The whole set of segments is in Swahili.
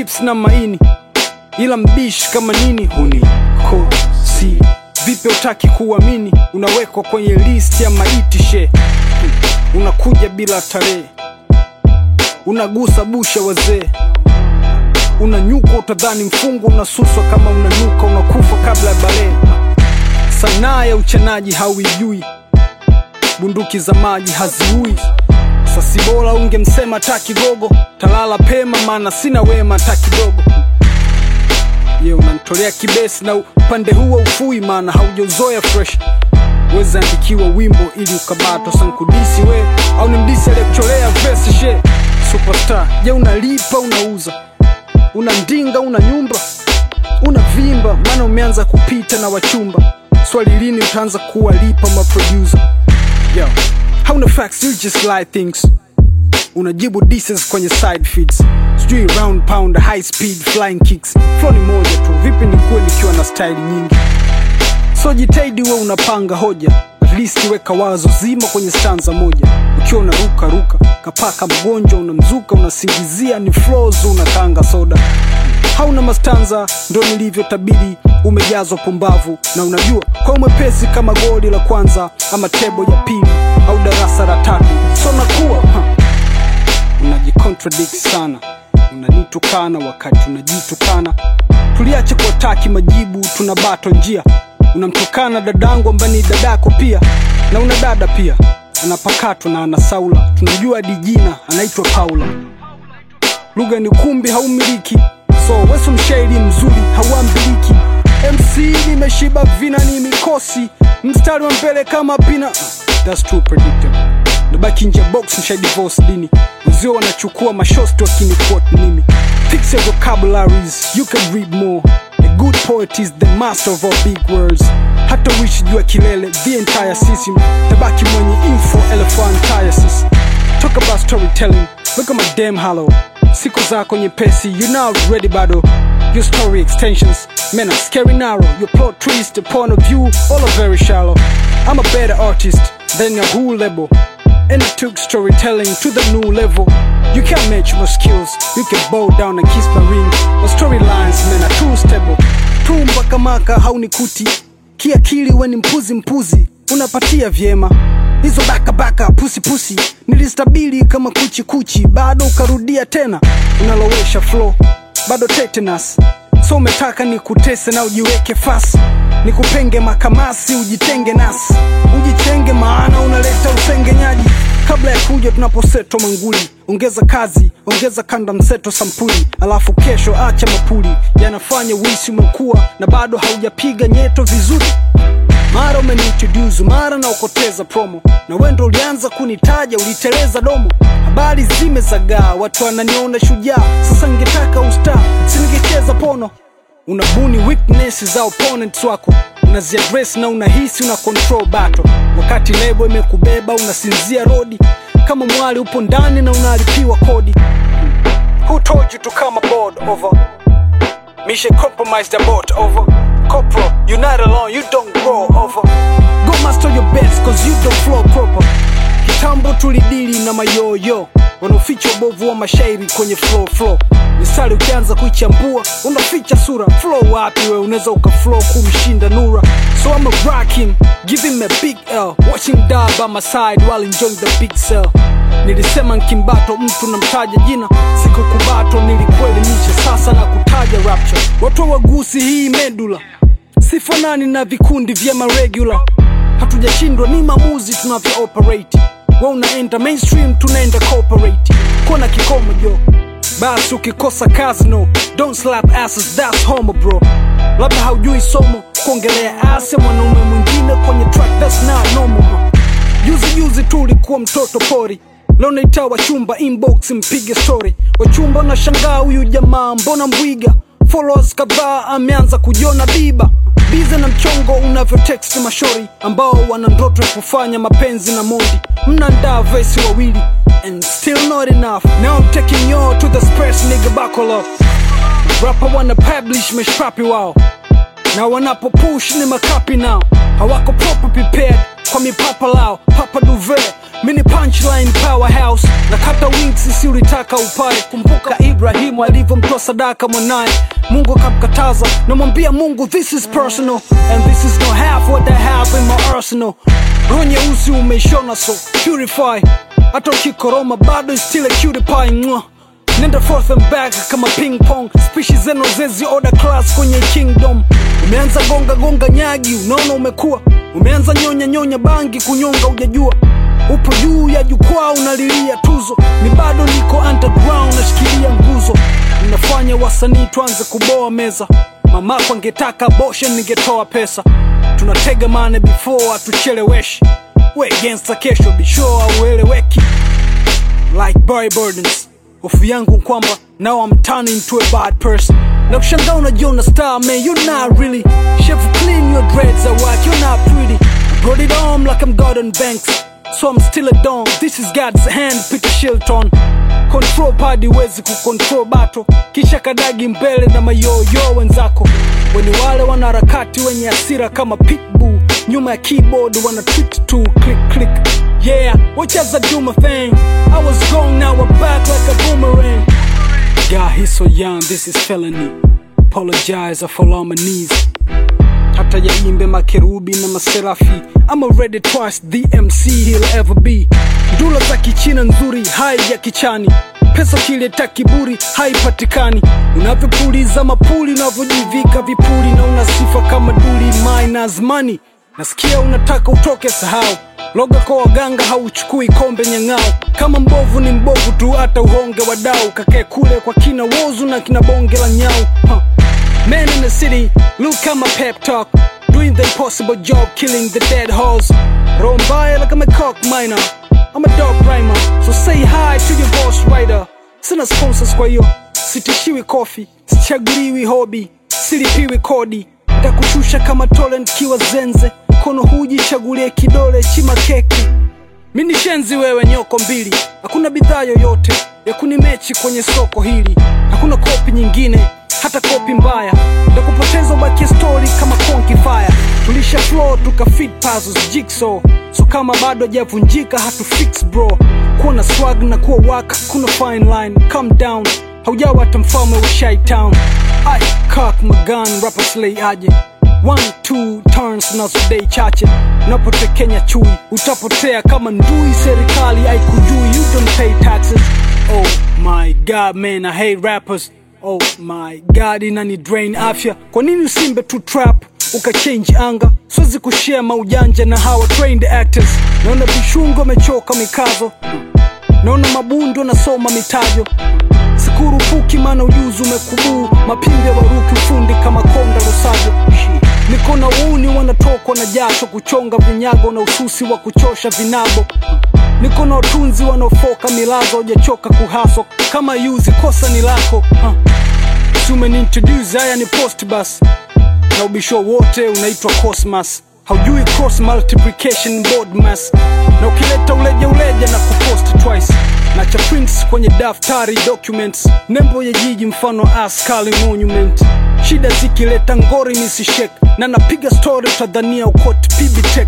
chips na maini, ila mbishi kama nini hunikosi. Vipi utaki kuamini, unawekwa kwenye list ya maiti she. Unakuja bila tarehe, unagusa busha wazee, unanyuka utadhani mfungo, unasuswa kama unanuka, unakufa kabla ya bale. Sanaa ya uchanaji hauijui, bunduki za maji haziui. Sasa bora ungemsema taki gogo, talala pema maana sina wema taki dogo. Ye unanitolea kibesi na upande huo ufui maana haujozoea fresh. Weza andikiwa wimbo ili ukabato sankudisi we, au ni mdisi aliyekucholea verse she. Superstar, je unalipa unauza, unandinga una nyumba, unavimba maana umeanza kupita na wachumba. Swali lini utaanza kuwalipa maproducer? Yo, hauna facts, you just lie things. Unajibu disses kwenye side feeds, sijui round pound, high speed, flying kicks. Flow ni moja tu, vipi ni kuwe nikiwa na style nyingi? So jitahidi we unapanga hoja, at least weka wazo zima kwenye stanza moja. Ukiwa unaruka ruka, kapaka mgonjwa unamzuka, unasingizia ni flows unakanga soda. Hauna mastanza, ndo nilivyo tabiri, umejazwa pumbavu. Na unajua, kwa mwepesi kama goli la kwanza, ama tebo ya pili, au darasa la tatu. So nakuwa, unajicontradict sana, unanitukana wakati unajitukana. Tuliache kwa taki majibu, tunabato njia. Unamtukana dadangu ambaye ni dadako pia, na una dada pia anapakato na anasaula. Tunajua dijina anaitwa Paula. Lugha ni kumbi haumiliki, so wesu mshairi mzuri hauambiliki. MC nimeshiba vina ni mikosi, mstari wa mbele kama pina. That's too predictable. Nabaki nje box nisha divorce dini, uzio wanachukua mashosti wakini quote mimi. Fix your vocabularies, you can read more. A good poet is the master of all big words. Hata wish jua kilele, the entire system. Tabaki mwenye info, elephantiasis. Talk about storytelling, look at my damn hollow. Siku zako nyepesi, you now ready battle. Your story extensions, men are scary narrow. Your plot twist, the point of view, all are very shallow. I'm a better artist than your whole label, and I took storytelling to the new level. You can't match my skills, you can bow down and kiss my ring. My storylines, men are too stable. Tumba kamaka haunikuti, kiakili weni mpuzi, unapatia vyema. Hizo baka pusi, nilistabili kama kuchi, bado ukarudia tena. Unalowesha flow, bado tetanus. So umetaka nikutese na ujiweke fast, nikupenge makamasi ujitenge nasi. Ujichenge maana unaleta usengenyaji. Kabla ya kuja tunaposeto manguli, ongeza kazi, ongeza kanda mseto sampuli. Alafu kesho acha mapuli, yanafanya wisi umekua na bado haujapiga nyeto vizuri. Mara umeniintroduce, mara na ukoteza promo, na wendo ulianza kunitaja uliteleza domo. Habari zimezagaa, watu wananiona shujaa. Sasa ningetaka usta, siningecheza pono. Unabuni weaknesses za opponents wako, unaziaddress na unahisi una control battle. Wakati lebo imekubeba unasinzia rodi, kama mwali upo ndani na unalipiwa kodi. Who told you to come aboard over? Mission compromise the boat over. Corporal, you're not alone, you don't grow over. Go master your best cause you don't flow proper. Kitambo tulidili na mayoyo, wanaoficha ubovu wa mashairi kwenye flow. Misali ukianza kuichambua, unaficha sura. Flow wapi we unaweza ukaflow kumshinda Nura. So I'ma rock him, give him a big L. Watch him die by my side while enjoying the big cell. Nilisema nkimbato mtu na mtaja jina, siku kubato nilikuelimisha sasa na kutaja rapture. Watu wagusi hii medula, sifanani na vikundi vya maregular. Hatujashindwa ni maamuzi tunavyo operate. Wa unaenda mainstream tunaenda corporate. Kona kikomo jo, basi ukikosa kazi no. Don't slap asses, that's homo bro. Labda haujui somo, kuongelea ase mwanaume mwingine kwenye track, that's not normal. Juzi tu ulikuwa mtoto pori, leo naita wachumba inbox mpige story. Wachumba unashangaa huyu jamaa mbona mbwiga. Followers kadhaa ameanza kujiona biba. Bize na mchongo unavyo text mashori, ambao wana ndoto ya kufanya mapenzi na Mondi. Mnaandaa verse wawili and still not enough. Now I'm taking you to the space nigga buckle up. Rapper wanna publish meshpapi wao, na wanapo push ni makapi now. Hawako proper prepared kwa mipapa lao. Papa duvet, Mini punchline powerhouse, nakata wings isi ulitaka upae. Kumbuka Ibrahimu alivyomtoa sadaka mwanae, Mungu akamkataza, namwambia Mungu this is personal, and this is not half what I have in my arsenal. Roho nyeusi umeishona so purify, hata ukikoroma bado still a cutie pie. Nenda forth and back kama ping pong, species zeno zezi order class kwenye kingdom. Umeanza gonga nyagi, unaona umekuwa. Umeanza nyonya bangi, kunyonga ujajua. Upo juu ya jukwaa unalilia tuzo, ni bado niko underground nashikilia nguzo. Unafanya wasanii tuanze kuboa meza, mamako angetaka abortion ningetoa pesa. Tunatega mane before atucheleweshi, we against kesho bisho aueleweki. Like boy burdens, hofu yangu kwamba now I'm turning into a bad person. Na kushangaa unajiona star man, you're not really. Chef clean your dreads at work, you're not pretty. I brought it on like I'm Gordon Banks, so I'm still a don. This is God's hand, Peter Shilton. Control party wezi kucontrol battle, kisha kadagi mbele na mayoyo wenzako. Weni wale wanaharakati wenye hasira kama pitbull, nyuma ya keyboard wana tweet to click. Yeah, watch as I do my thing. I was gone, now I'm back like a boomerang. God, he's so young, this is felony. Apologize, I fall on my knees. Hata ya imbe makerubi na maserafi, I'm already twice the MC he'll ever be. Ndula za kichina nzuri, hai ya kichani. Pesa kileta kiburi, haipatikani. Unavyopuliza mapuli, unavyojivika vipuli, na unasifa kama duli minus money. Nasikia unataka utoke sahau, loga kwa waganga hauchukui kombe nyangao. Kama mbovu ni mbovu tu, hata uhonge wadau. Kake kule kwa kina wozu na kina bonge la nyau. Man in the city, look at my pep talk, doing the impossible job, killing the dead horse. Rombaya like I'm a cock miner, I'm a dog rhymer, so say hi to your boss rider. Sina sponsors kwa hiyo, sitishiwi coffee, sichaguliwi hobby, silipiwi kodi. Takushusha kama talent kiwa zenze, kono huji chagulie kidole chima keki. Mini shenzi wewe nyoko mbili, hakuna bidhaa yoyote ya kunimechi kwenye soko hili. Hakuna kopi nyingine, hata kopi mbaya, ndakupoteza ubaki story kama conky fire. Tulisha flow tukafit puzzles jigsaw, so kama bado hajavunjika hatu fix bro. Kuwa na swag na kuwa waka, kuna fine line, calm down. Haujawa hata mfalme wa Shy Town. I cock my gun, rapper slay aje. 1-2 turns nazo day chache. Unapote Kenya chui, utapotea kama ndui. Serikali haikujui, you don't pay taxes. Oh my god man, I hate rappers. Oh my god, inani drain afya. Kwa nini usimbe tu trap, ukachange anga? Siwezi kushare maujanja na hawa trained actors. Naona bishungo mechoka mikazo, naona mabundo nasoma mitajo. Sikuru puki mana ujuzu umekubuu, mapimbe waruki ufundi kama konda rosajo. Niko na uni wanatokwa na jasho, kuchonga vinyago na ususi wa kuchosha vinabo. Niko na utunzi wanofoka milazo, hujachoka kuhaso kama yuzi kosa ni lako. Sumen introduce, haya ni post bus, na ubisho wote unaitwa Cosmas. Haujui cross multiplication board mass, na ukileta uleja na kupost twice. Na cha prints kwenye daftari documents, nembo ya jiji mfano askali monument. Shida zikileta ngori nisishek, na napiga story utadhania ukoti PB-Tech.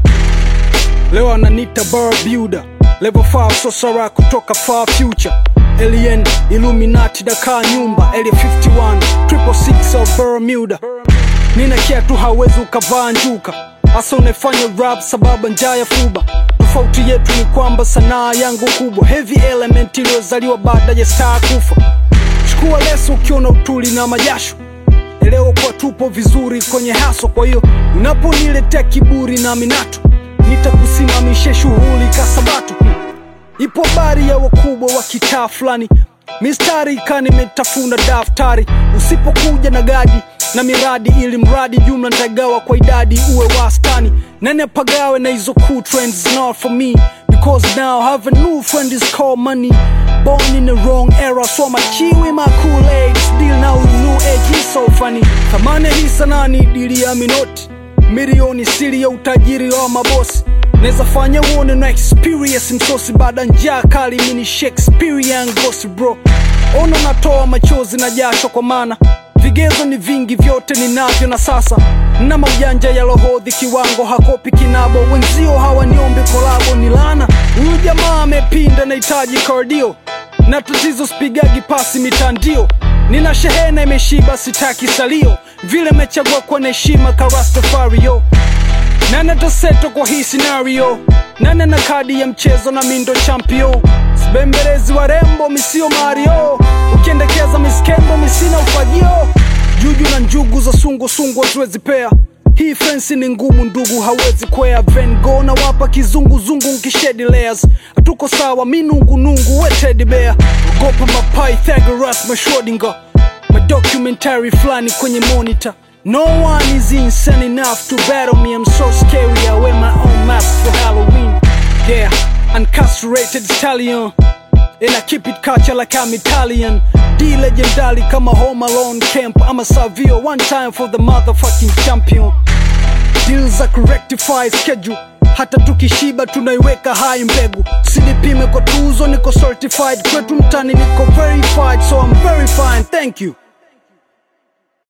Leo ananita bar builder, level 5 sosara kutoka far future. Alien, Illuminati daka nyumba, Area 51, 666 of Bermuda. Nina kiatu hawezi ukavaa njuka, asa unefanya rap sababu njaa ya fuba. Tofauti yetu ni kwamba sanaa yangu kubwa, heavy element iliyozaliwa baada ya star kufa. Chukua leso ukiona utuli na majasho, elewa kwa tupo vizuri kwenye haso. Kwa hiyo unaponiletea kiburi na minato, nitakusimamisha shughuli kasabato. Ipo habari ya wakubwa wa kitaa fulani, mistari kani metafuna daftari. Usipokuja na gadi na miradi, ili mradi jumla nitagawa kwa idadi uwe wastani. Nani apagawe na hizo cool trends, not for me, because now have a new friend is called money. Born in the wrong era, so my chiwi my Kool-Aid, still now with new age is so funny. Thamani hii sana ni dili ya minoti, milioni siri ya utajiri wa mabosi. Neza fanya uone na experience msosi, baada njaa kali mini Shakespearean ghost bro. Ono natoa machozi na jasho kwa mana Vigezo ni vingi, vyote ninavyo na sasa na maujanja ya lohodhi, kiwango hakopi kinabo. Wenzio hawaniombe kolabo, ni lana. Huyu jamaa amepinda, nahitaji cardio, na tatizo spigagi pasi mitandio. Nina shehena imeshiba, sitaki salio, vile mechagua kwa heshima ka Rastafario. Nana taseto kwa hii scenario, nana na kadi ya mchezo na mindo champion. Sibembelezi wa rembo, misio Mario, ukiendekeza miskembo, misina ufagio. Juju na njugu za sungu haziwezi pea, hii fensi ni ngumu ndugu, hawezi kwea. Van Gogh na wapa kizungu nkishedi layers, hatuko sawa minungu we teddy bear. Gopa mapai Pythagoras Schrödinger, documentary flani kwenye monitor. No one is insane enough to battle me, I'm so scary, I wear my own mask for Halloween. Yeah, uncastrated stallion, and I keep it culture like I'm Italian. D legendary kama Home Alone Camp, I'm a Savio, one time for the motherfucking champion. Deals za kurectify schedule, hata tukishiba tunaiweka high mbegu. Sinipime kwa tuzo, niko certified, kwetu mtani niko verified, so I'm very fine, thank you.